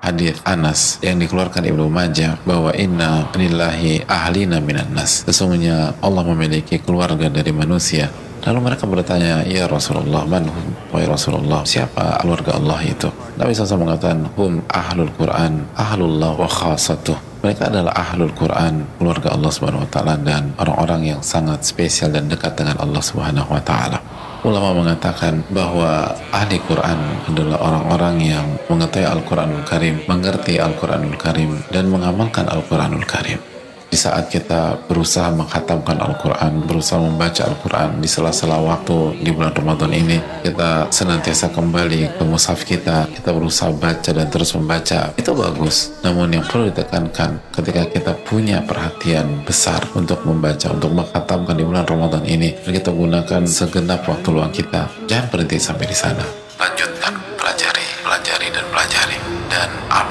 hadis Anas yang dikeluarkan Ibnu Majah bahwa inna lillahi ahlina minan nas, sesungguhnya Allah memiliki keluarga dari manusia. Lalu mereka bertanya, ya Rasulullah, manhum? Wahai Rasulullah, siapa keluarga Allah itu? Nabi SAW mengatakan, hum ahlul Quran, ahlullah wa khasatuh. Mereka adalah ahlul Quran, keluarga Allah Subhanahu wa taala, dan orang-orang yang sangat spesial dan dekat dengan Allah Subhanahu wa taala. Ulama mengatakan bahwa ahli Quran adalah orang-orang yang mengetahui Al-Quranul Karim, mengerti Al-Quranul Karim, dan mengamalkan Al-Quranul Karim. Di saat kita berusaha mengkhatamkan Al-Quran, berusaha membaca Al-Quran di sela-sela waktu di bulan Ramadan ini, kita senantiasa kembali ke mushaf kita berusaha baca dan terus membaca, itu bagus. Namun yang perlu ditekankan, ketika kita punya perhatian besar untuk membaca, untuk mengkhatamkan di bulan Ramadan ini, kita gunakan segenap waktu luang kita, jangan berhenti sampai di sana. Lanjutkan, pelajari dan pelajari, dan